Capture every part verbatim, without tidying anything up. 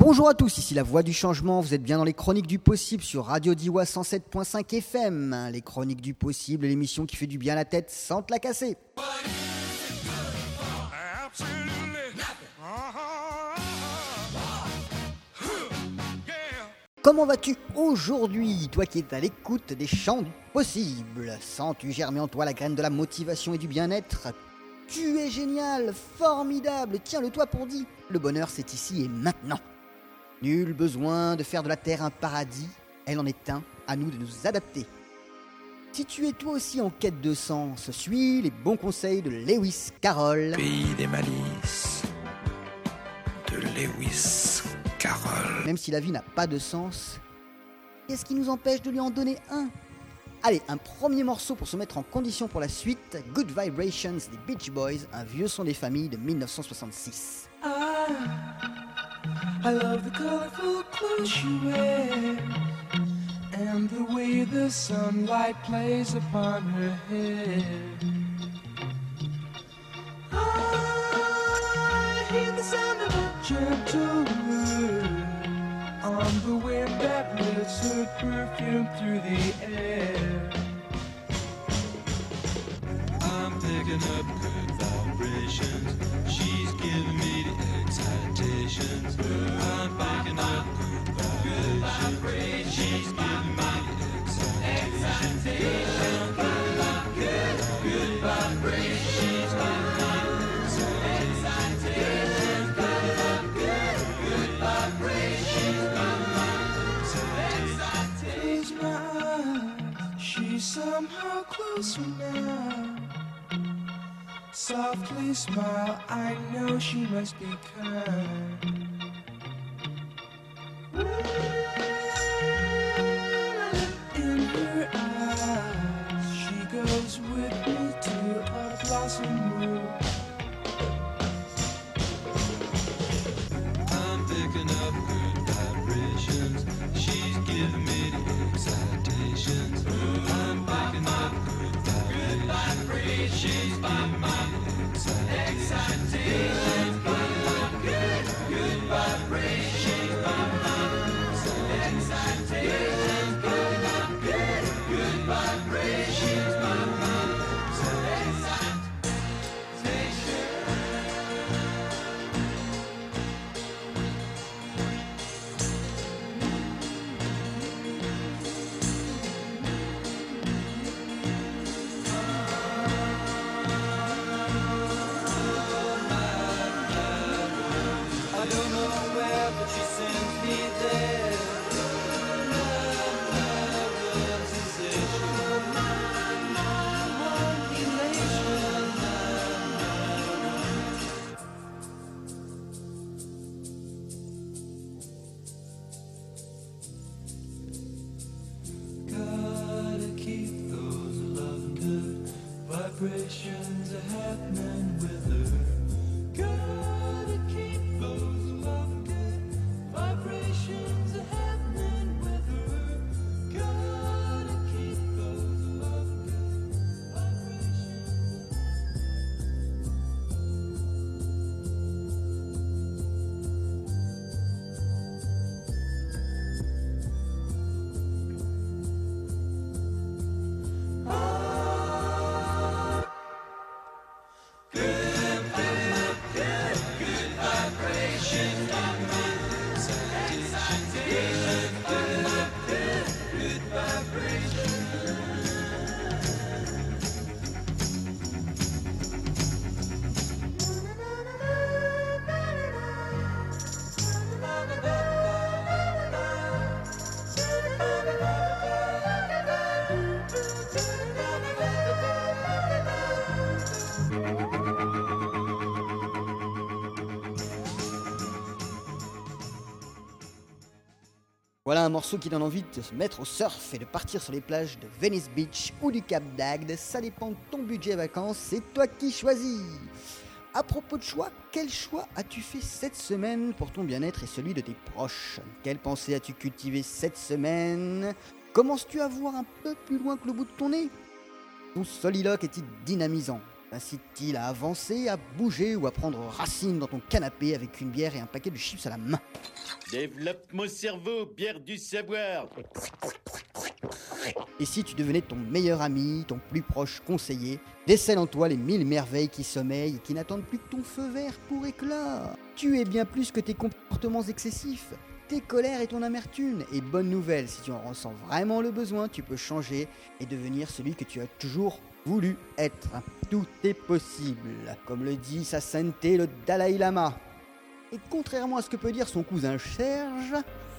Bonjour à tous, ici la voix du changement, vous êtes bien dans les Chroniques du possible sur Radio Diois cent sept virgule cinq F M. Les Chroniques du possible, l'émission qui fait du bien à la tête sans te la casser. Comment vas-tu aujourd'hui, toi qui es à l'écoute des chants du possible? Sens-tu germer en toi la graine de la motivation et du bien-être? Tu es génial, formidable, tiens-le toi pour dit. Le bonheur c'est ici et maintenant. Nul besoin de faire de la terre un paradis, elle en est un, à nous de nous adapter. Si tu es toi aussi en quête de sens, suis les bons conseils de Lewis Carroll. Pays des malices, de Lewis Carroll. Même si la vie n'a pas de sens, qu'est-ce qui nous empêche de lui en donner un? Allez, un premier morceau pour se mettre en condition pour la suite, Good Vibrations des Beach Boys, un vieux son des familles de dix-neuf cent soixante-six. I, I love the colorful clothes she wears and the way the sunlight plays upon her head. I hear the sound of a gentle word on the wind that lifts her perfume through the air. I'm picking up good vibrations. She's giving me the excitations. I'm picking up good vibrations. She's giving me the excitations. I'm picking up good, good vibrations. She's giving me the excitations. Picking up good, good vibrations. Close my eyes, she's somehow closer now. Softly smile, I know she must be kind. In her eyes, she goes with me to a blossom room. I'm picking up good vibrations. She's giving me the excitations. I'm picking up good vibrations. She's giving me the excitations. Picking up good, good vibrations. She's giving me the excitations. Picking up good, good vibrations. She's giving me the excitations. I don't know where, but she sends me there. Love, love, sensation. Gotta keep those loving good vibrations are happening with her. Gotta keep those loving good vibrations are happening with her. Gotta keep those loving good vibrations. Voilà un morceau qui donne envie de se mettre au surf et de partir sur les plages de Venice Beach ou du Cap d'Agde. Ça dépend de ton budget vacances, c'est toi qui choisis. À propos de choix, quel choix as-tu fait cette semaine pour ton bien-être et celui de tes proches? Quelle pensée as-tu cultivé cette semaine? Commences-tu à voir un peu plus loin que le bout de ton nez? Ton soliloque est-il dynamisant? t'incite-t-il à avancer, à bouger ou à prendre racine dans ton canapé avec une bière et un paquet de chips à la main? Développe mon cerveau, bière du savoir. Et si tu devenais ton meilleur ami, ton plus proche conseiller, décèle en toi les mille merveilles qui sommeillent et qui n'attendent plus que ton feu vert pour éclat. Tu es bien plus que tes comportements excessifs, tes colères et ton amertume. Et bonne nouvelle, si tu en ressens vraiment le besoin, tu peux changer et devenir celui que tu as toujours voulu être. Tout est possible, comme le dit sa sainteté le Dalai Lama. Et contrairement à ce que peut dire son cousin Serge,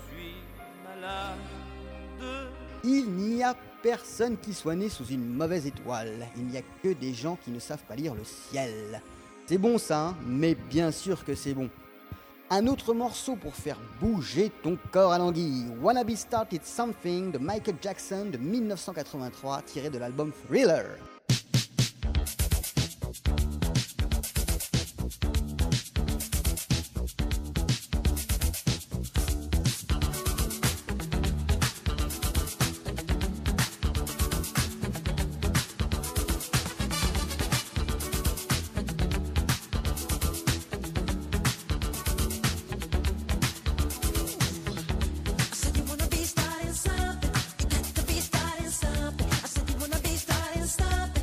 il n'y a personne qui soit né sous une mauvaise étoile. Il n'y a que des gens qui ne savent pas lire le ciel. C'est bon ça, hein, mais bien sûr que c'est bon. Un autre morceau pour faire bouger ton corps à l'anguille. Wanna Be Started Something de Michael Jackson de mille neuf cent quatre-vingt-trois, tiré de l'album Thriller. Stop.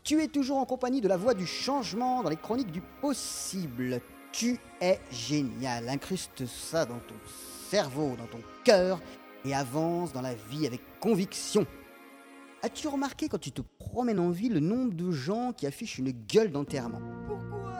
Tu es toujours en compagnie de la voix du changement dans les chroniques du possible. Tu es génial. Incruste ça dans ton cerveau, dans ton cœur et avance dans la vie avec conviction. As-tu remarqué quand tu te promènes en ville le nombre de gens qui affichent une gueule d'enterrement? Pourquoi?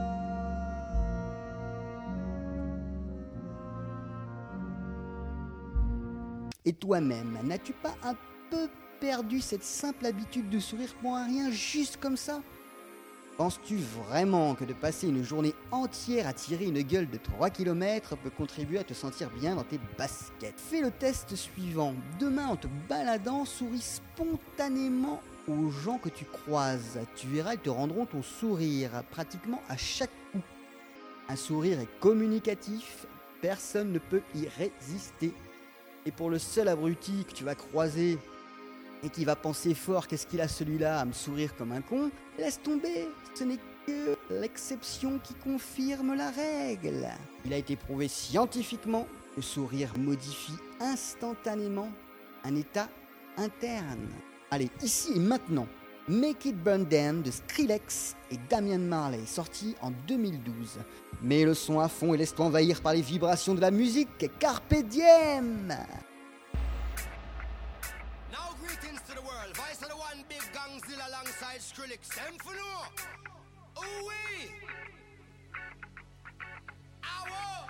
Et toi-même, n'as-tu pas un peu perdu cette simple habitude de sourire pour un rien, juste comme ça? Penses-tu vraiment que de passer une journée entière à tirer une gueule de trois kilomètres peut contribuer à te sentir bien dans tes baskets? Fais le test suivant. Demain, en te baladant, souris spontanément aux gens que tu croises. Tu verras, ils te rendront ton sourire pratiquement à chaque coup. Un sourire est communicatif, personne ne peut y résister. Et pour le seul abruti que tu vas croiser et qui va penser fort, qu'est-ce qu'il a celui-là à me sourire comme un con, laisse tomber, ce n'est que l'exception qui confirme la règle. Il a été prouvé scientifiquement que le sourire modifie instantanément un état interne. Allez, ici et maintenant, Make It Burn Down de Skrillex et Damian Marley, sorti en deux mille douze. Mets le son à fond et laisse-toi envahir par les vibrations de la musique. Carpe diem! Now greetings to the world. Vice of the one big gangzilla alongside Skrillex. Them for no. Ooh wee. Ow.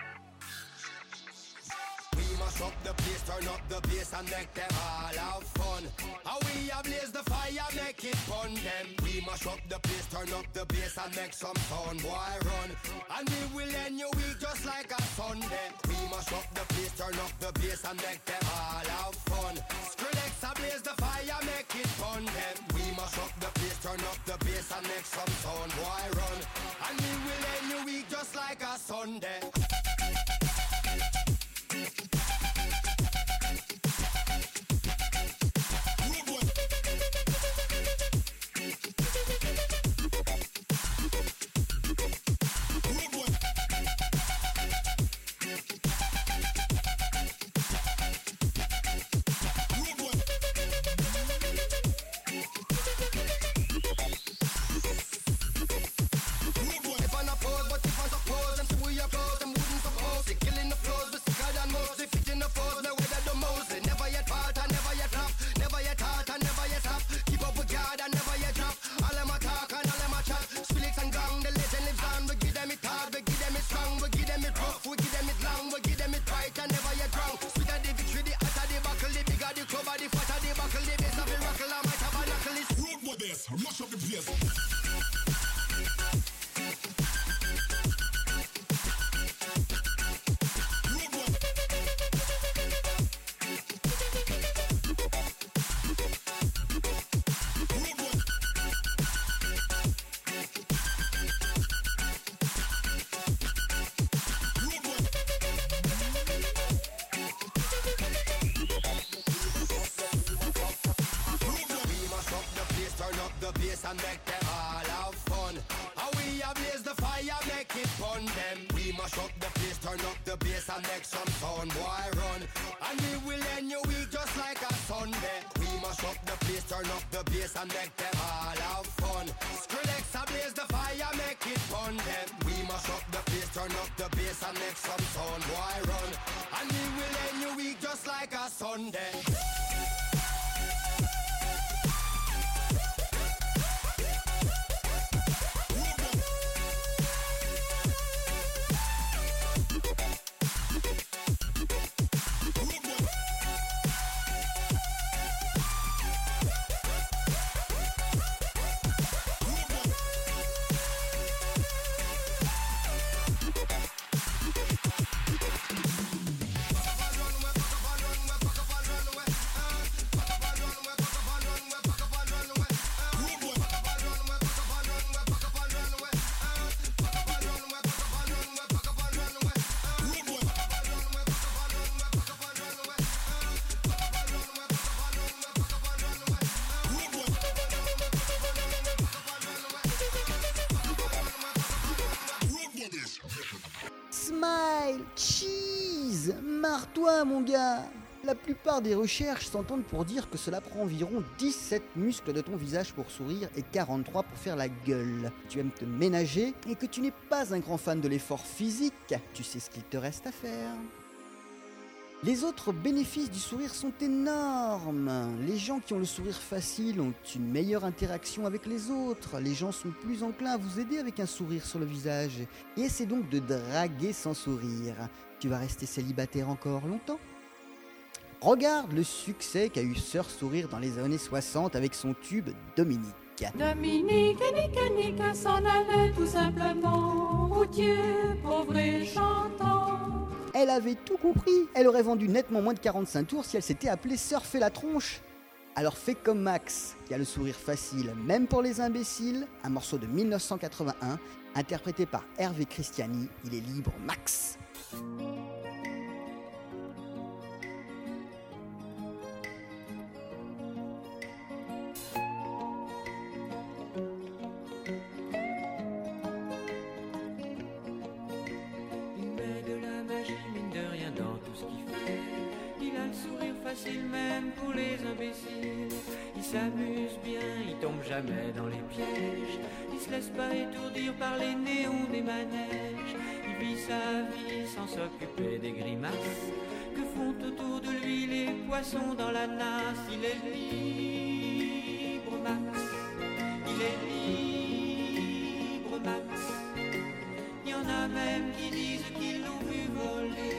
We mash up the place, turn up the bass and make them all have fun. How we ablaze the fire, make it fun them. We mash up the place, turn up the bass and make some sound, boy run. And we will end your week just like a Sunday. We mash up the place, turn up the bass and make them all have fun. Skrillex ablaze the fire, make it fun them. We mash up the place, turn up the bass and make some sound, boy run. And we will end your week just like a Sunday. Mash up the place. And make them all have fun. How we ablaze the fire, make it fun them. We mash up the place, turn up the bass and make some sound, boy run. And we will end your week just like a Sunday. We mash up the place, turn up the bass and make them all have fun. Skrillex ablaze the fire, make it fun them. We mash up the place, turn up the bass and make some sound, boy run. And we will end your week just like a Sunday. Smile, cheese, marre-toi mon gars. La plupart des recherches s'entendent pour dire que cela prend environ dix-sept muscles de ton visage pour sourire et quarante-trois pour faire la gueule. Tu aimes te ménager et que tu n'es pas un grand fan de l'effort physique, tu sais ce qu'il te reste à faire. Les autres bénéfices du sourire sont énormes. Les gens qui ont le sourire facile ont une meilleure interaction avec les autres. Les gens sont plus enclins à vous aider avec un sourire sur le visage. Et essaie donc de draguer sans sourire. Tu vas rester célibataire encore longtemps ? Regarde le succès qu'a eu Sœur Sourire dans les années soixante avec son tube Dominique. Dominique, Nique, Nique, s'en allait tout simplement, routier, pauvre et chantant. Elle avait tout compris, elle aurait vendu nettement moins de quarante-cinq tours si elle s'était appelée Sœur Fais la tronche. Alors fais comme Max, qui a le sourire facile, même pour les imbéciles, un morceau de mille neuf cent quatre-vingt-un, interprété par Hervé Christiani, il est libre Max. Facile même pour les imbéciles. Il s'amuse bien, il tombe jamais dans les pièges. Il se laisse pas étourdir par les néons des manèges. Il vit sa vie sans s'occuper des grimaces que font autour de lui les poissons dans la nasse. Il est libre Max, il est libre Max. Il y en a même qui disent qu'ils l'ont vu voler.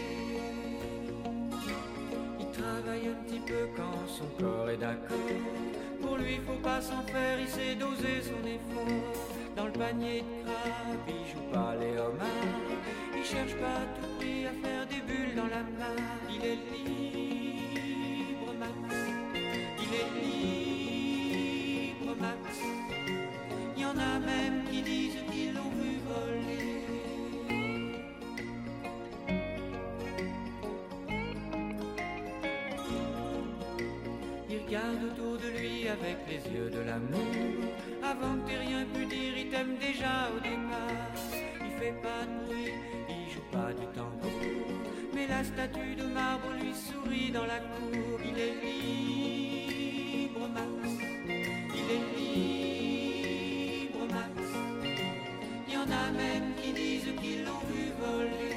Travaille un petit peu quand son corps est d'accord. Pour lui faut pas s'en faire, il sait doser son effort. Dans le panier de crabe, il joue pas les homards. Il cherche pas à tout prix à faire des bulles dans la mare. Il est libre Max, il est libre Max. Il y en a même qui disent qu'ils l'ont vu voler. Il regarde autour de lui avec les yeux de l'amour. Avant que t'aies rien pu dire, il t'aime déjà au départ. Il fait pas de bruit, il joue pas du tambour. Mais la statue de marbre lui sourit dans la cour. Il est libre Max, il est libre Max. Il y en a même qui disent qu'ils l'ont vu voler.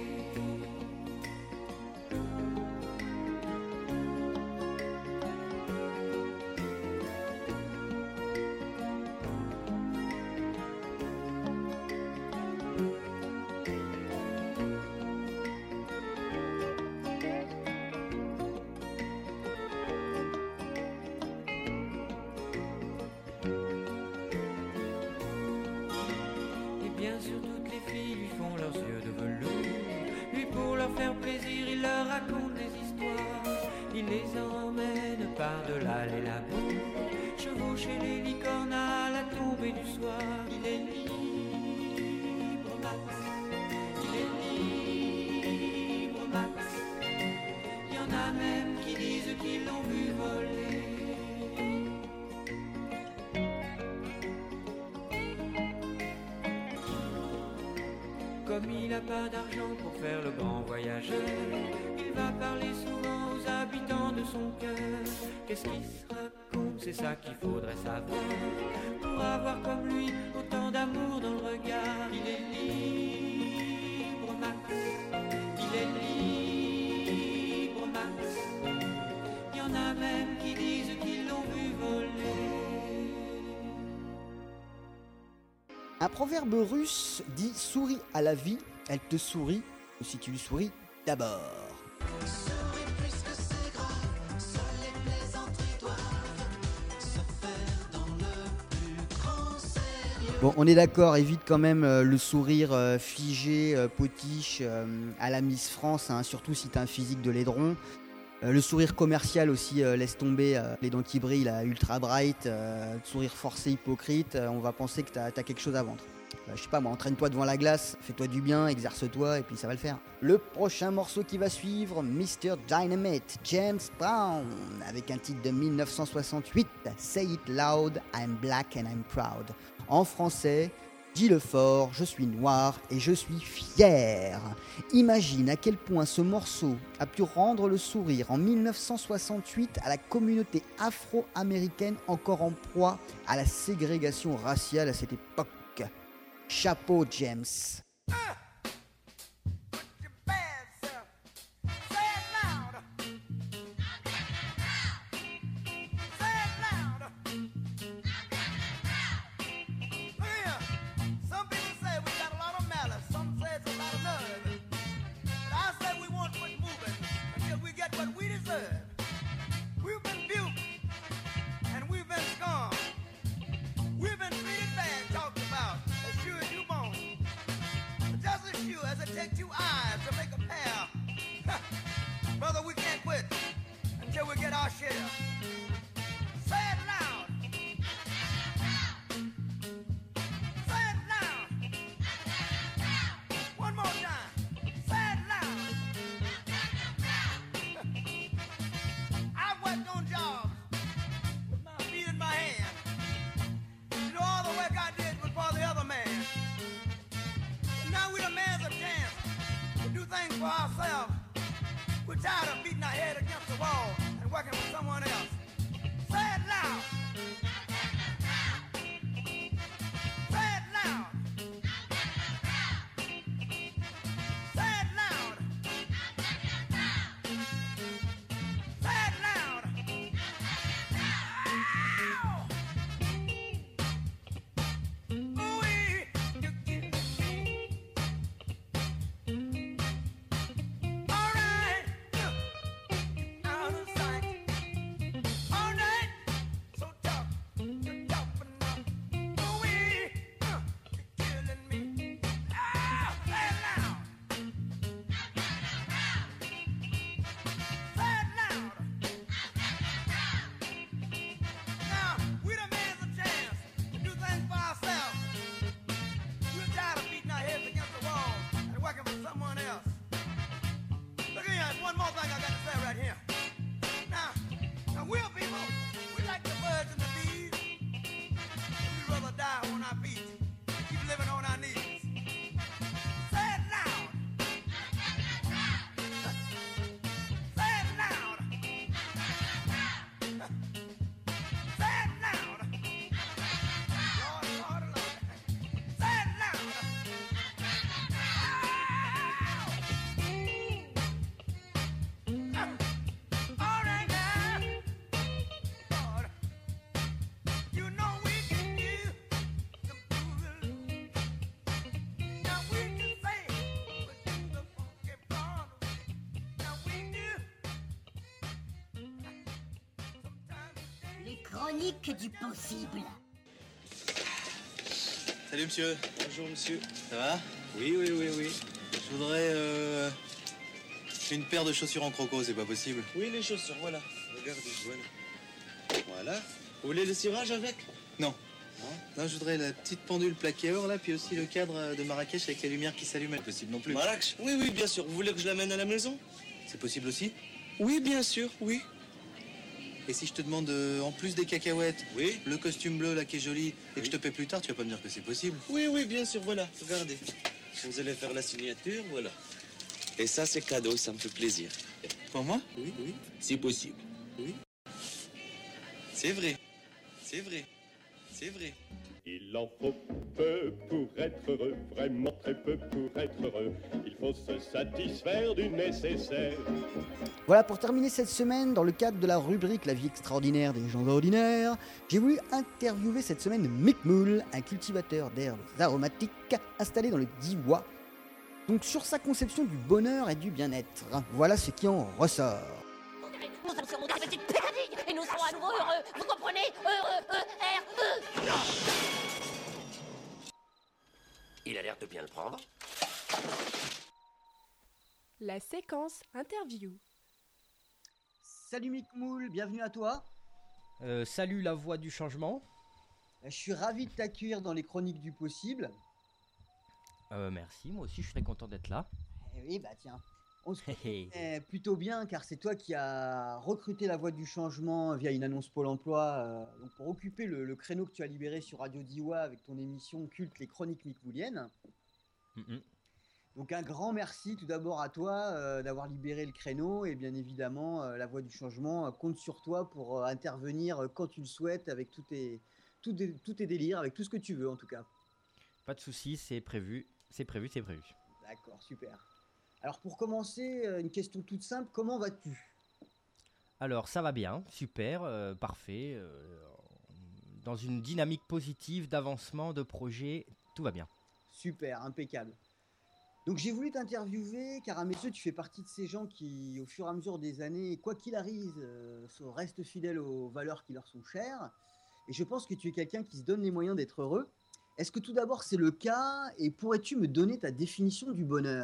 Bien sûr toutes les filles lui font leurs yeux de velours. Lui pour leur faire plaisir il leur raconte des histoires. Il les emmène par-delà les labos, chevaucher les licornes à la tombée du soir. Il est libre Max, il est libre Max. Il y en a même qui disent qu'ils l'ont vu voler. Comme il n'a pas d'argent pour faire le grand voyageur, il va parler souvent aux habitants de son cœur. Qu'est-ce qu'il se raconte, c'est ça qu'il faudrait savoir, pour avoir comme lui autant d'amour dans le regard. Il est libre Max, il est libre Max. Il y en a même qui disent qu'ils l'ont vu voler. Un proverbe russe dit « souris à la vie, elle te sourit, ou si tu lui souris d'abord ». Bon, on est d'accord, évite quand même euh, le sourire euh, figé, euh, potiche, euh, à la Miss France, hein, surtout si t'as un physique de laidron. Euh, le sourire commercial aussi, euh, laisse tomber, euh, les dents qui brillent, là, ultra bright, euh, sourire forcé, hypocrite, euh, on va penser que t'as, t'as quelque chose à vendre. Euh, je sais pas moi, entraîne-toi devant la glace, fais-toi du bien, exerce-toi et puis ça va le faire. Le prochain morceau qui va suivre, mister Dynamite, James Brown, avec un titre de mille neuf cent soixante-huit, Say It Loud, I'm Black and I'm Proud. En français, Dis-le fort, je suis noir et je suis fier. Imagine à quel point ce morceau a pu rendre le sourire en mille neuf cent soixante-huit à la communauté afro-américaine encore en proie à la ségrégation raciale à cette époque. Chapeau James. Take two eyes to make a pair. Brother, we can't quit until we get our share. Say it loud. Say it loud. One more time. Say it loud. I've worked on jobs with my feet in my hand. You know, all the work I did was for the other man. Now we the man's a chance to do things for ourselves. We're tired of beating our head against the wall and working with someone else. Say it loud. Say it loud. Say it loud. Say it loud. Chronique du possible. Salut monsieur. Bonjour monsieur. Ça va? Oui, oui, oui, oui. Je voudrais euh, une paire de chaussures en croco, c'est pas possible? Oui, les chaussures, voilà. Regardez, voilà. Voilà. Vous voulez le cirage avec? Non. Non, je voudrais la petite pendule plaquée or là, puis aussi le cadre de Marrakech avec la lumière qui s'allume. C'est possible non plus. Marrakech? Oui, oui, bien sûr. Vous voulez que je l'amène à la maison? C'est possible aussi? Oui, bien sûr, oui. Et si je te demande, euh, en plus des cacahuètes, oui, le costume bleu là qui est joli, et oui, que je te paie plus tard, tu vas pas me dire que c'est possible? Oui, oui, bien sûr, voilà, regardez. Vous allez faire la signature, voilà. Et ça, c'est cadeau, ça me fait plaisir. Pour moi? Oui, oui, si possible. Oui. C'est vrai, c'est vrai, c'est vrai. Il en faut peu pour être heureux, vraiment très peu pour être heureux. Il faut se satisfaire du nécessaire. Voilà, pour terminer cette semaine, dans le cadre de la rubrique La vie extraordinaire des gens ordinaires, j'ai voulu interviewer cette semaine Mick Moule, un cultivateur d'herbes aromatiques installé dans le Diois. Donc sur sa conception du bonheur et du bien-être. Voilà ce qui en ressort. Nous sommes sur mon petite pédadille et nous serons à nouveau heureux. Vous comprenez? Heureux, E, R, E. Il a l'air de bien le prendre. La séquence interview. Salut Mick Moule, bienvenue à toi. Euh, salut la voix du changement. Je suis ravi de t'accueillir dans les chroniques du possible. Euh, merci, moi aussi je suis très content d'être là. Eh oui, bah tiens. On se connaît plutôt bien car c'est toi qui as recruté la Voix du Changement via une annonce Pôle emploi euh, donc pour occuper le, le créneau que tu as libéré sur Radio Diois avec ton émission culte Les Chroniques Micmouliennes. Mm-mm. Donc un grand merci tout d'abord à toi euh, d'avoir libéré le créneau et bien évidemment euh, la Voix du Changement euh, compte sur toi pour euh, intervenir euh, quand tu le souhaites avec tous tes, tous tes, tous tes délires, avec tout ce que tu veux en tout cas. Pas de soucis, c'est prévu, c'est prévu, c'est prévu. D'accord, super. Alors pour commencer, euh, une question toute simple, comment vas-tu ? Alors ça va bien, super, euh, parfait. euh, dans une dynamique positive d'avancement, de projet, tout va bien. Super, impeccable. Donc j'ai voulu t'interviewer car à mes yeux tu fais partie de ces gens qui au fur et à mesure des années, quoi qu'il arrive, euh, se- restent fidèles aux valeurs qui leur sont chères. Et je pense que tu es quelqu'un qui se donne les moyens d'être heureux. Est-ce que tout d'abord c'est le cas et pourrais-tu me donner ta définition du bonheur ?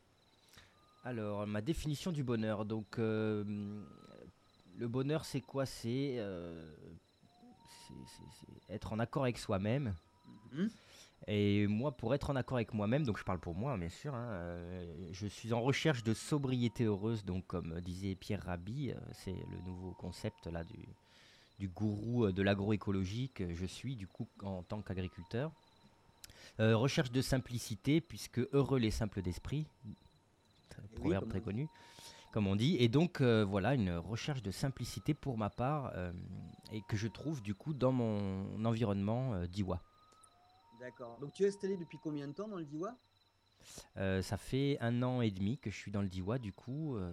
Alors, ma définition du bonheur. Donc, euh, le bonheur, c'est quoi? C'est euh, c'est- c'est- c'est être en accord avec soi-même. Mhm. Et moi, pour être en accord avec moi-même, donc je parle pour moi, bien sûr, hein, euh, je suis en recherche de sobriété heureuse. Donc, comme disait Pierre Rabhi, euh, c'est le nouveau concept là du, du gourou euh, de l'agroécologie que je suis, du coup, en tant qu'agriculteur. Euh, recherche de simplicité, puisque heureux les simples d'esprit. oui, Proverbe comme très on dit. connu, comme on dit. Et donc, euh, voilà, une recherche de simplicité pour ma part, euh, et que je trouve du coup dans mon environnement euh, d'Iwa. D'accord. Donc tu es installé depuis combien de temps dans le Diois ? Euh, ça fait un an et demi que je suis dans le Diois, du coup. euh,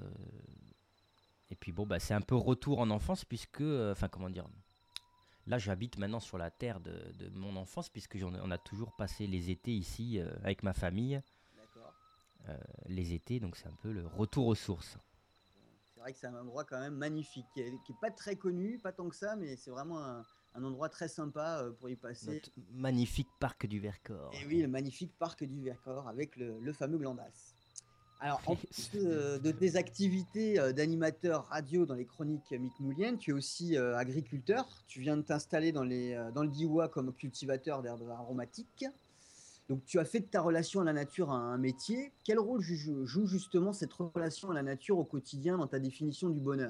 et puis bon, bah, c'est un peu retour en enfance, puisque, euh, enfin, comment dire, là, j'habite maintenant sur la terre de, de mon enfance, puisque j'en- on a toujours passé les étés ici euh, avec ma famille, D'accord. euh, les étés, donc c'est un peu le retour aux sources. C'est vrai que c'est un endroit quand même magnifique, qui est, qui est pas très connu, pas tant que ça, mais c'est vraiment un, un endroit très sympa euh, pour y passer. Notre magnifique parc du Vercors. Et oui, le magnifique parc du Vercors avec le, le fameux Glandas. Alors, en plus euh, de tes activités euh, d'animateur radio dans les chroniques micmouliennes, tu es aussi euh, agriculteur. Tu viens de t'installer dans, les, euh, dans le Diois comme cultivateur d'herbes aromatiques. Donc, tu as fait de ta relation à la nature un, un métier. Quel rôle joue, joue justement cette relation à la nature au quotidien dans ta définition du bonheur ?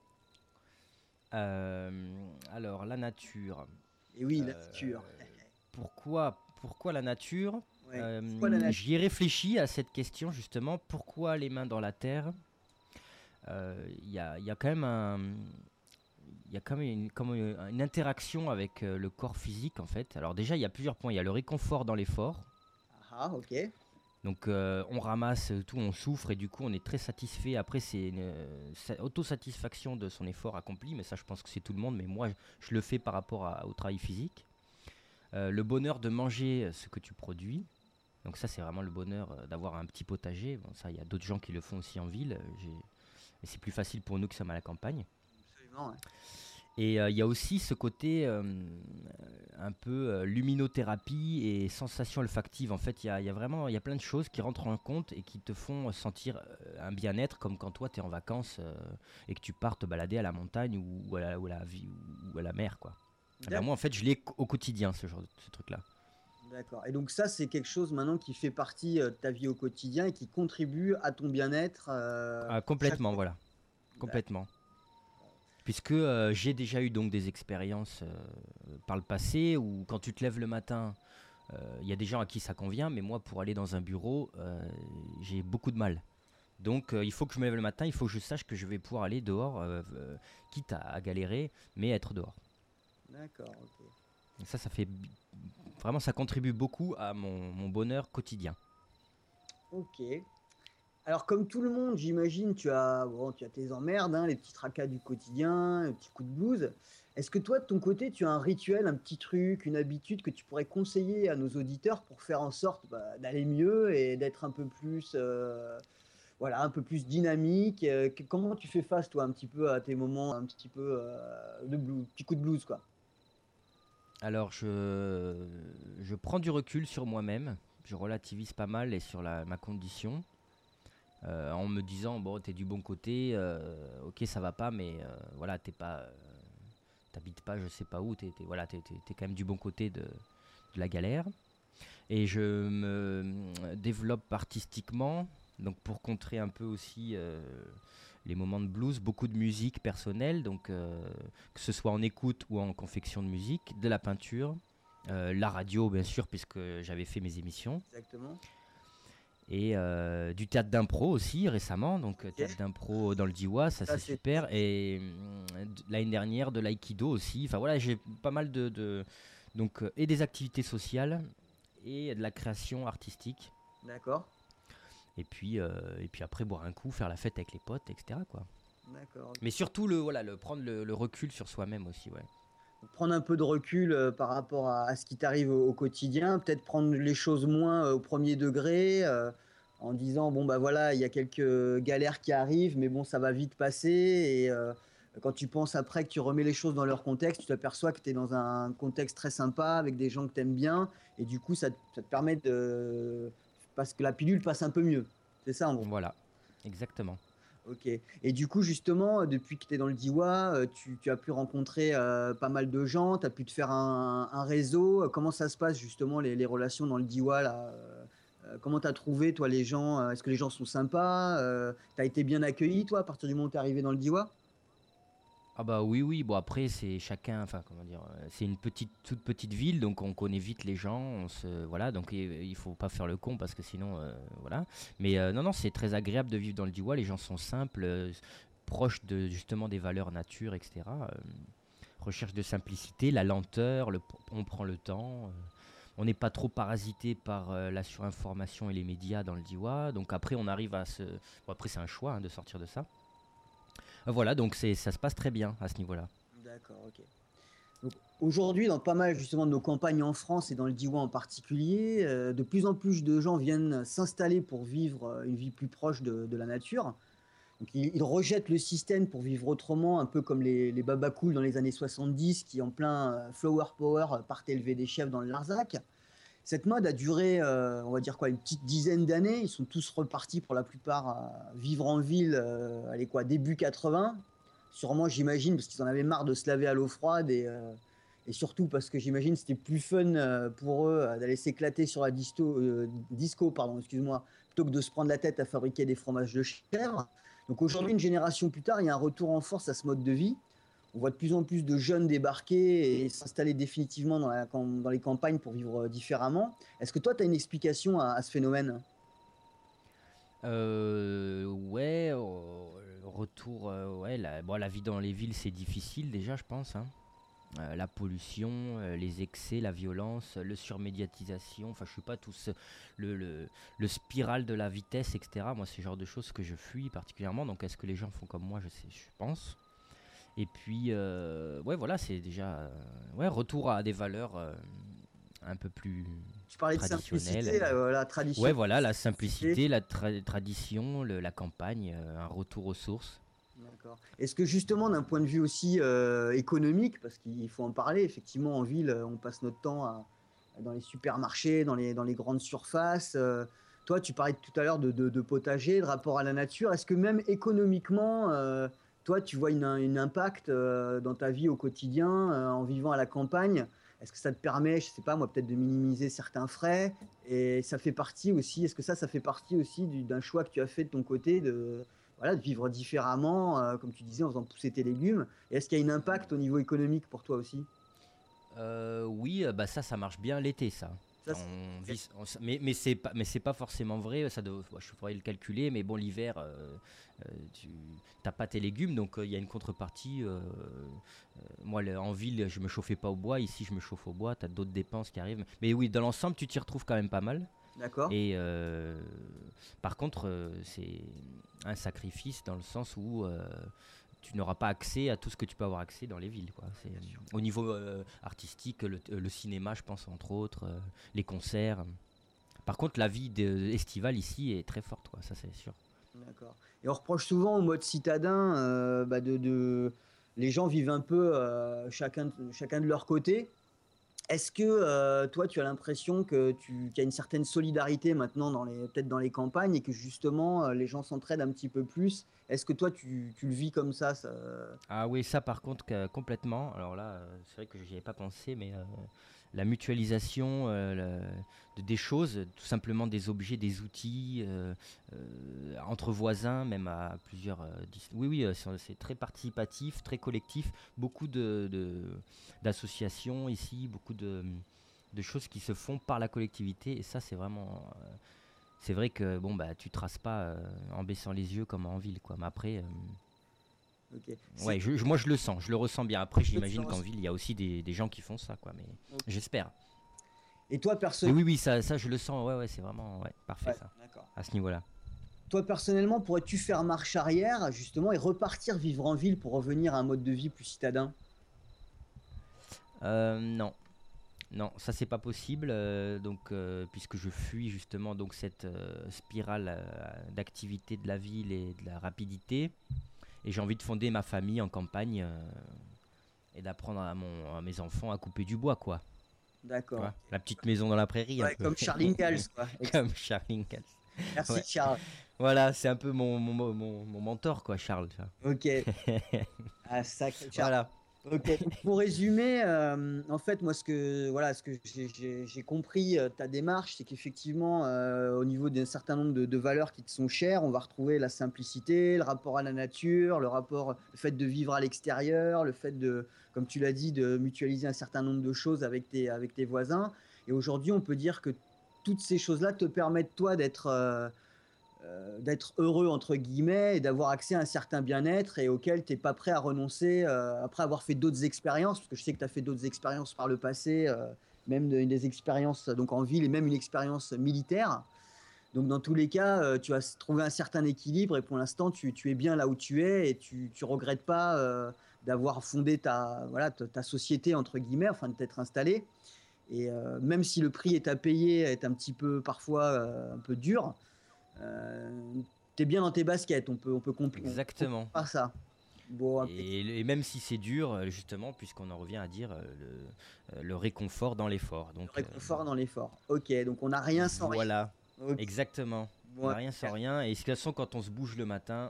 Euh, alors, la nature. Et oui, la Euh, nature. Pourquoi, pourquoi la nature? Ouais, Euh, pourquoi la nature ? J'y ai réfléchi à cette question justement. Pourquoi les mains dans la terre? Euh, Il y a, il y a quand même un, il y a quand même une, comme une, une interaction avec euh, le corps physique en fait. Alors déjà, il y a plusieurs points. Il y a le réconfort dans l'effort. Ah, ok. Donc euh, on ramasse tout, on souffre et du coup on est très satisfait. Après c'est une euh, sa- autosatisfaction de son effort accompli, mais ça je pense que c'est tout le monde, mais moi je le fais par rapport à- au travail physique. Euh, le bonheur de manger ce que tu produis, donc ça c'est vraiment le bonheur euh, d'avoir un petit potager. Bon, ça il y a d'autres gens qui le font aussi en ville, euh, j'ai- et c'est plus facile pour nous qui sommes à la campagne. Absolument, ouais. Et euh, il y a aussi ce côté euh, un peu euh, luminothérapie et sensation olfactive. En fait, il y a, il y a vraiment il y a plein de choses qui rentrent en compte et qui te font sentir euh, un bien-être, comme quand toi tu es en vacances euh, et que tu pars te balader à la montagne ou, ou à, la, ou à la vie- ou à la mer, quoi. Eh ben, moi, en fait, je l'ai au quotidien, ce genre de ce truc-là. D'accord. Et donc ça, c'est quelque chose maintenant qui fait partie euh, de ta vie au quotidien et qui contribue à ton bien-être. euh, Ah, complètement, chaque- voilà. Complètement. Puisque euh, j'ai déjà eu donc des expériences euh, par le passé où quand tu te lèves le matin, euh, il y a des gens à qui ça convient, mais moi pour aller dans un bureau, euh, j'ai beaucoup de mal. Donc euh, il faut que je me lève le matin, il faut que je sache que je vais pouvoir aller dehors, euh, euh, quitte à, à galérer, mais être dehors. D'accord, ok. Et ça, ça fait bi- vraiment, ça contribue beaucoup à mon, mon bonheur quotidien. Ok. Alors comme tout le monde, j'imagine, tu as, bon, tu as tes emmerdes, hein, les petits tracas du quotidien, les petits coups de blues. Est-ce que toi, de ton côté, tu as un rituel, un petit truc, une habitude que tu pourrais conseiller à nos auditeurs pour faire en sorte bah, d'aller mieux et d'être un peu plus, euh, voilà, un peu plus dynamique. euh, que- Comment tu fais face, toi, un petit peu à tes moments, un petit peu euh, de blues, petit coup de blues, quoi. Alors, je, je prends du recul sur moi-même, je relativise pas mal et sur la, ma condition, euh, en me disant, bon, t'es du bon côté, euh, ok, ça va pas, mais euh, voilà, t'es pas, euh, t'habites pas, je sais pas où, t'es, t'es- voilà, t'es, t'es- t'es quand même du bon côté de, de la galère. Et je me développe artistiquement, Donc pour contrer un peu aussi euh, les moments de blues, beaucoup de musique personnelle, donc euh, que ce soit en écoute ou en confection de musique, de la peinture, euh, la radio bien sûr puisque j'avais fait mes émissions. Exactement. Et euh, du théâtre d'impro aussi récemment, donc okay. Théâtre d'impro dans le Diois, ça, ça c'est, c'est super. Et euh, l'année dernière de l'aïkido aussi. Enfin voilà, j'ai pas mal de, de donc euh, et des activités sociales et de la création artistique. D'accord. Et puis euh, et puis après boire un coup, faire la fête avec les potes, et cetera quoi. D'accord. Mais surtout le voilà, le prendre le, le recul sur soi-même aussi, ouais. Prendre un peu de recul euh, par rapport à, à ce qui t'arrive au, au quotidien, peut-être prendre les choses moins euh, au premier degré, euh, en disant bon bah voilà, il y a quelques galères qui arrivent, mais bon ça va vite passer. Et euh, quand tu penses après que tu remets les choses dans leur contexte, tu t'aperçois que tu es dans un contexte très sympa avec des gens que tu aimes bien, et du coup ça, ça te permet de parce que la pilule passe un peu mieux. C'est ça en gros. Voilà, exactement. Ok. Et du coup, justement, depuis que tu es dans le Diois, tu, tu as pu rencontrer euh, pas mal de gens, tu as pu te faire un, un réseau. Comment ça se passe, justement, les, les relations dans le Diois là euh, Comment tu as trouvé, toi, les gens Est-ce que les gens sont sympas euh, Tu as été bien accueilli, toi, à partir du moment où tu es arrivé dans le Diois? Ah bah oui oui bon après c'est chacun enfin comment dire c'est une petite toute petite ville donc on connaît vite les gens on se voilà donc il, il faut pas faire le con parce que sinon euh, voilà mais euh, non non c'est très agréable de vivre dans le Diois, les gens sont simples euh, proches de justement des valeurs nature etc euh, recherche de simplicité, la lenteur, le, on prend le temps euh, on n'est pas trop parasité par euh, la surinformation et les médias dans le Diois, donc après on arrive à se bon, après c'est un choix hein, de sortir de ça. Voilà, donc c'est, ça se passe très bien à ce niveau-là. D'accord, ok. Donc, aujourd'hui, dans pas mal justement de nos campagnes en France et dans le Diois en particulier, euh, de plus en plus de gens viennent s'installer pour vivre une vie plus proche de, de la nature. Donc, ils, ils rejettent le système pour vivre autrement, un peu comme les, les babacools dans les années soixante-dix qui, en plein flower power, partaient élever des chèvres dans le Larzac. Cette mode a duré, euh, on va dire quoi, une petite dizaine d'années. Ils sont tous repartis pour la plupart à vivre en ville, euh, allez quoi, début quatre-vingts. Sûrement, j'imagine, parce qu'ils en avaient marre de se laver à l'eau froide et, euh, et surtout parce que j'imagine c'était plus fun euh, pour eux euh, d'aller s'éclater sur la disto, euh, disco, pardon, excuse-moi, plutôt que de se prendre la tête à fabriquer des fromages de chèvre. Donc aujourd'hui, une génération plus tard, il y a un retour en force à ce mode de vie. On voit de plus en plus de jeunes débarquer et s'installer définitivement dans, la, dans les campagnes pour vivre différemment. Est-ce que toi, tu as une explication à, à ce phénomène ? euh, Ouais, oh, retour, euh, ouais, la, bon, la vie dans les villes, c'est difficile déjà, je pense. Hein. Euh, la pollution, euh, les excès, la violence, le surmédiatisation, enfin je suis pas tous le, le, le spiral de la vitesse, et cetera. Moi, c'est le genre de choses que je fuis particulièrement. Donc, est-ce que les gens font comme moi ? Je sais, je pense. Et puis, euh, ouais, voilà, c'est déjà euh, ouais, retour à des valeurs euh, un peu plus tu parlais traditionnelles. De simplicité, la, la tradition. Ouais, voilà, la simplicité, la tra- tradition, le, la campagne, euh, un retour aux sources. D'accord. Est-ce que justement, d'un point de vue aussi euh, économique, parce qu'il faut en parler, effectivement, en ville, on passe notre temps à, dans les supermarchés, dans les, dans les grandes surfaces. Euh, toi, tu parlais tout à l'heure de, de, de potager, de rapport à la nature. Est-ce que même économiquement... Euh, toi, tu vois une, une impact euh, dans ta vie au quotidien euh, en vivant à la campagne. Est-ce que ça te permet, je sais pas moi, peut-être de minimiser certains frais ? Et ça fait partie aussi, est-ce que ça, ça fait partie aussi du, d'un choix que tu as fait de ton côté de, voilà, de vivre différemment, euh, comme tu disais, en faisant pousser tes légumes ? Et est-ce qu'il y a un impact au niveau économique pour toi aussi ? euh, Oui, bah ça, ça marche bien l'été, ça. Ça, on vit, on, mais mais c'est pas mais c'est pas forcément vrai, ça doit, je pourrais le calculer, mais bon, l'hiver euh, euh, tu t'as pas tes légumes, donc il euh, y a une contrepartie. Euh, euh, moi le, en ville je me chauffais pas au bois, ici je me chauffe au bois, t'as d'autres dépenses qui arrivent, mais oui, dans l'ensemble tu t'y retrouves quand même pas mal. D'accord. Et euh, par contre euh, c'est un sacrifice dans le sens où euh, tu n'auras pas accès à tout ce que tu peux avoir accès dans les villes, quoi. C'est, au niveau euh, artistique, le, le cinéma, je pense, entre autres, euh, les concerts. Par contre, la vie de, estivale ici est très forte, quoi, ça c'est sûr. D'accord. Et on reproche souvent au mode citadin, euh, bah de, de, les gens vivent un peu euh, chacun, chacun de leur côté. Est-ce que euh, toi, tu as l'impression que tu, qu'il y a une certaine solidarité maintenant, dans les, peut-être dans les campagnes, et que justement, euh, les gens s'entraident un petit peu plus ? Est-ce que toi, tu, tu le vis comme ça, ça... Ah oui, ça par contre, que, complètement. Alors là, euh, c'est vrai que j'y avais pas pensé, mais euh, la mutualisation euh, la- de, des choses, tout simplement des objets, des outils, euh, euh, entre voisins, même à plusieurs... euh, dis- oui, oui, euh, c'est, c'est très participatif, très collectif, beaucoup de, de- d'associations ici, beaucoup de, de choses qui se font par la collectivité, et ça c'est vraiment... euh, c'est vrai que bon, bah, tu traces pas euh, en baissant les yeux comme en ville, quoi. Mais après... euh, Ok. Ouais, je, je- moi je le sens, je le ressens bien. Après, tu j'imagine le qu'en ressens. ville, il y a aussi des, des gens qui font ça, quoi. Mais Ok. j'espère. Et toi, Mais perso- oui, oui, ça, ça, je le sens. Ouais, ouais, c'est vraiment ouais, parfait, Ouais, ça. d'accord. À ce niveau-là. toi, personnellement, pourrais-tu faire marche arrière, justement, et repartir vivre en ville pour revenir à un mode de vie plus citadin? Euh, non, non, ça c'est pas possible. euh, donc, euh, puisque je fuis justement donc cette euh, spirale euh, d'activité de la ville et de la rapidité, et j'ai envie de fonder ma famille en campagne euh, et d'apprendre à, mon, à mes enfants à couper du bois, quoi. D'accord. Tu vois, la petite maison dans la prairie. un Ouais, peu. comme Charles Ingalls, quoi. Comme Charles Ingalls. Merci, Charles. Voilà, c'est un peu mon, mon, mon, mon mentor, quoi, Charles. tu vois. Ok. Ah, sacré Charles. Voilà. Ok. Donc, pour résumer, euh, en fait, moi, ce que, voilà, ce que j'ai- j'ai j'ai compris, euh, ta démarche, c'est qu'effectivement, euh, au niveau d'un certain nombre de, de valeurs qui te sont chères, on va retrouver la simplicité, le rapport à la nature, le rapport, le fait de vivre à l'extérieur, le fait de, comme tu l'as dit, de mutualiser un certain nombre de choses avec tes, avec tes voisins. Et aujourd'hui, on peut dire que toutes ces choses-là te permettent, toi, d'être euh, euh, d'être heureux entre guillemets et d'avoir accès à un certain bien-être et auquel tu n'es pas prêt à renoncer euh, après avoir fait d'autres expériences, parce que je sais que tu as fait d'autres expériences par le passé, euh, même de- des expériences donc en ville et même une expérience militaire. Donc dans tous les cas, euh, tu as s- trouvé un certain équilibre et pour l'instant, tu, tu es bien là où tu es et tu ne regrettes pas euh, d'avoir fondé ta, voilà, ta, ta société, entre guillemets, enfin de t'être installé. Et euh, même si le prix est à payer est un petit peu parfois euh, un peu dur, euh, tu es bien dans tes baskets, on peut, on peut compl- Exactement. Pas ça. Bon, un petit- Et, et même si c'est dur, euh, justement, puisqu'on en revient à dire euh, le, euh, le réconfort dans l'effort. Donc, euh, réconfort dans l'effort. Ok, donc on n'a rien sans rien. voilà, Ok. exactement. On Ouais. n'a rien sans rien. Et de toute façon, quand on se bouge le matin,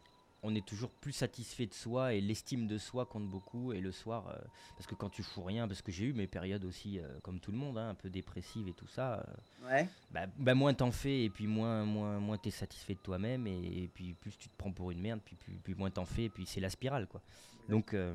on est toujours plus satisfait de soi et l'estime de soi compte beaucoup. Et le soir, euh, parce que quand tu fous rien, parce que j'ai eu mes périodes aussi, euh, comme tout le monde, hein, un peu dépressives et tout ça. euh, Ouais. bah, bah, moins t'en fais et puis moins, moins, moins t'es satisfait de toi-même et, et puis plus tu te prends pour une merde, puis, puis, puis moins t'en fais et puis c'est la spirale, quoi. Donc, euh,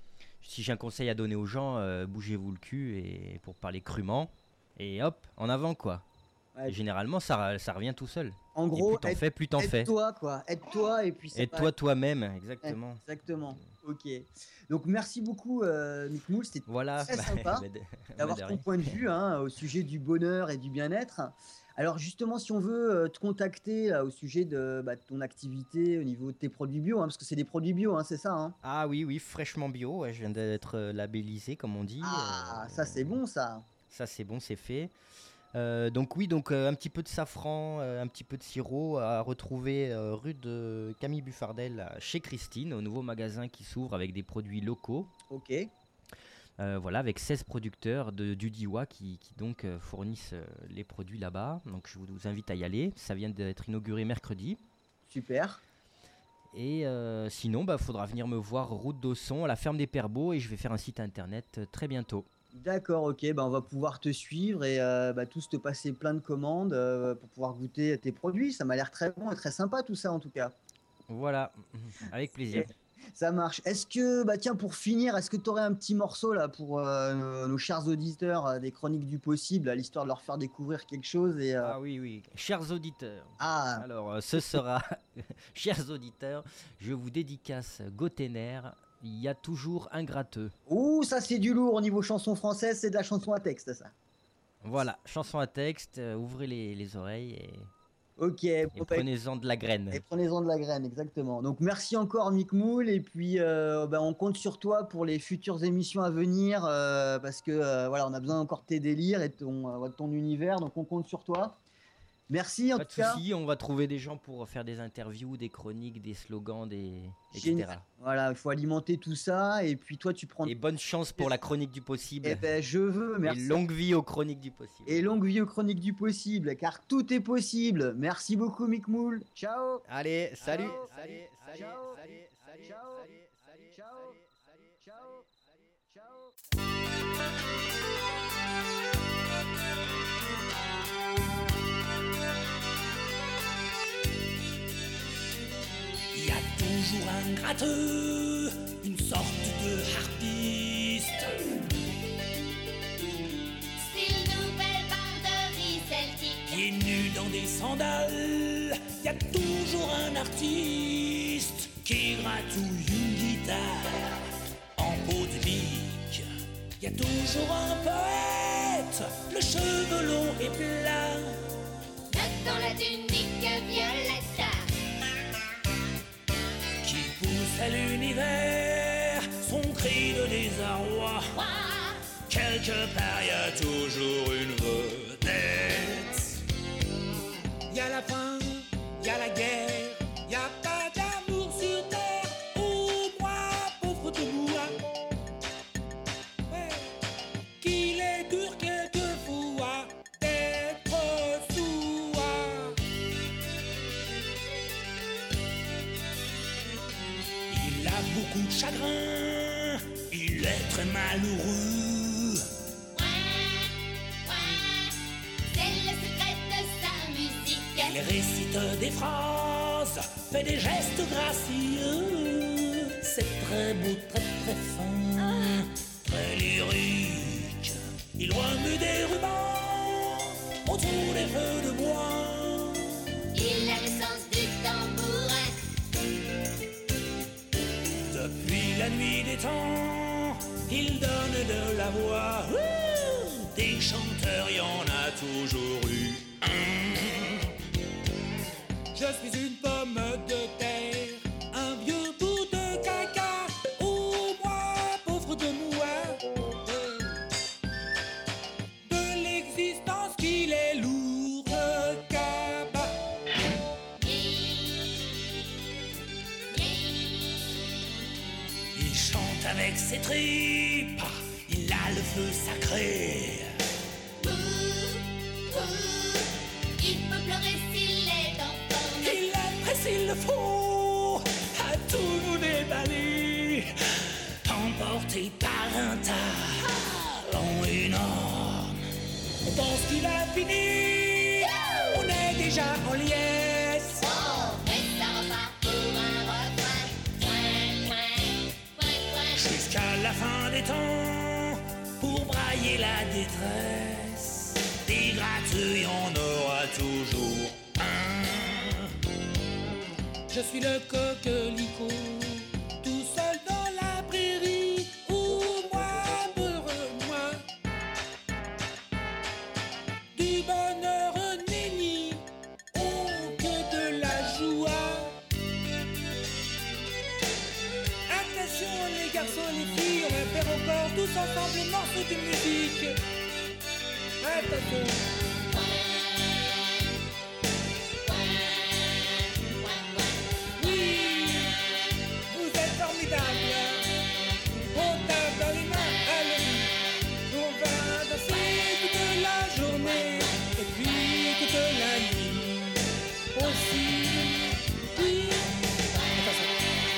si j'ai un conseil à donner aux gens, euh, bougez-vous le cul et pour parler crûment et hop, en avant, quoi. Ouais. Et généralement, ça, ça revient tout seul. En Et gros, plus t'en aide- fais, plus t'en fais. aide-toi, quoi. Aide-toi et puis ça va. Aide-toi toi-même, exactement. Exactement. Ok. Donc merci beaucoup, euh, Mick Moule. C'était Voilà. très Bah, sympa bah, de- d'avoir bah, de ton rien. point de vue hein, au sujet du bonheur et du bien-être. Alors justement, si on veut euh, te contacter là, au sujet de, bah, de ton activité au niveau de tes produits bio, hein, parce que c'est des produits bio, hein, c'est ça hein. Ah oui, oui, fraîchement bio. Ouais, je viens d'être euh, labellisé, comme on dit. Ah, euh, ça c'est bon ça. Ça c'est bon, c'est fait. Euh, donc oui, donc euh, un petit peu de safran, euh, un petit peu de sirop à retrouver euh, rue de Camille Buffardel à- chez Christine, au nouveau magasin qui s'ouvre avec des produits locaux. Ok. Euh, voilà, avec seize producteurs de, du Diois qui, qui donc euh, fournissent euh, les produits là-bas. Donc je vous invite à y aller. Ça vient d'être inauguré mercredi. Super. Et euh, sinon, il faudra venir me voir route d'Ausson à la ferme des Perbeaux et je vais faire un site internet euh, très bientôt. D'accord, ok, bah on va pouvoir te suivre et euh, bah, tous te passer plein de commandes euh, pour pouvoir goûter tes produits. Ça m'a l'air très bon et très sympa tout ça en tout cas. Voilà, avec plaisir. Ça marche. Est-ce que, bah tiens, pour finir, est-ce que tu aurais un petit morceau là pour euh, nos, nos chers auditeurs euh, des Chroniques du Possible, à l'histoire de leur faire découvrir quelque chose et, euh, Ah oui, oui. Chers auditeurs. Ah. Alors, euh, ce sera, chers auditeurs, je vous dédicace Gotener. Il y a toujours un gratteux. Ouh, ça c'est du lourd au niveau chanson française, c'est de la chanson à texte ça. Voilà, chanson à texte, euh, ouvrez les, les oreilles et, Ok. et bon, bah, prenez-en de la graine. Et prenez-en de la graine, exactement. Donc merci encore Mick Moule et puis euh, bah, on compte sur toi pour les futures émissions à venir euh, parce que euh, voilà, on a besoin encore de tes délires et de ton, euh, de ton univers, donc on compte sur toi. Merci en Pas de tout cas. soucis, on va trouver des gens pour faire des interviews, des chroniques, des slogans, des... et cetera. Génial. Voilà, il faut alimenter tout ça et puis toi tu prends. Et bonne chance pour la chronique du possible. Eh ben je veux, merci. Et longue vie aux chroniques du possible. Et longue vie aux chroniques du possible, car tout est possible. Merci beaucoup Mick Moule. Ciao. Allez, salut. Ciao. Salut, salut, Ciao. salut, salut, Ciao. salut, salut, Ciao. salut, salut, Ciao. salut, salut, Ciao. pour un gratteux, une sorte de harpiste. Style nouvelle barderie celtique. Pieds nus dans des sandales, y a toujours un artiste qui gratouille une guitare en peau de bique. Y a toujours un poète, le cheveu long et plat, dans la tunique violette, qui pousse à l'univers son cri de désarroi. Quelque part y a toujours une vedette. Y a la faim, y a la guerre, y a pas d'amour sur terre. Oh moi, pauvre de moi, ouais, qu'il est dur quelquefois d'être soi. Il a beaucoup de chagrin, il est très malheureux. c'est le secret de sa musique. Il récite des phrases, fait des gestes gracieux. C'est très beau, très très fin, très lyrique. Il remue des rubans autour des feux de bois. Il a le sens du tambourin. Depuis la nuit des temps, il donne de la voix. Ouh, des chanteurs, y en a toujours eu un. Je suis une pomme de terre, un vieux bout de caca. Oh moi, pauvre de moi, de l'existence qu'il est lourd de cabas. Il chante avec ses tripes, il a le feu sacré. Il peut pleurer s'il est en forme. Il aime s'il le faut à tout vous déballer, emporté par un talent énorme. On pense qu'il a fini, on est déjà en liesse. Oh, mais ça repart pour un refrain. Point, point, point, point. Jusqu'à la fin des temps, pour brailler la détresse, des gratteux, y en aura toujours un. Je suis le coquelicot, tout seul dans la prairie. Où moi, heureux moi, du bonheur nenni, oh que de la joie. Attention les garçons, les filles, on va faire encore tous ensemble un morceau de musique. Attention. On tape dans les mains, allez, on va danser toute la journée et puis toute la nuit aussi. Oui. Attention.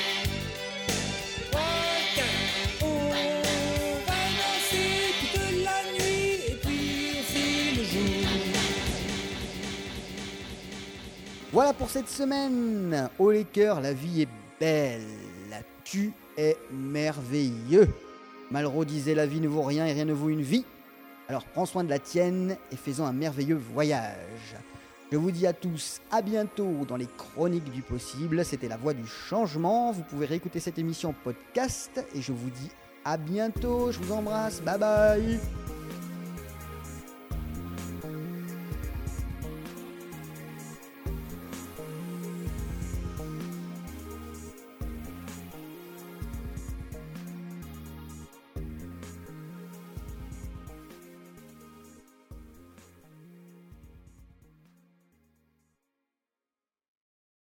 Trois, quatre, on va danser toute la nuit et puis aussi le jour. Voilà pour cette semaine. Oh les cœurs, la vie est belle. Tu es merveilleux. Malraux disait la vie ne vaut rien et rien ne vaut une vie. Alors prends soin de la tienne et fais-en un merveilleux voyage. Je vous dis à tous à bientôt dans les Chroniques du Possible. C'était La Voix du Changement. Vous pouvez réécouter cette émission podcast et je vous dis à bientôt. Je vous embrasse. Bye bye.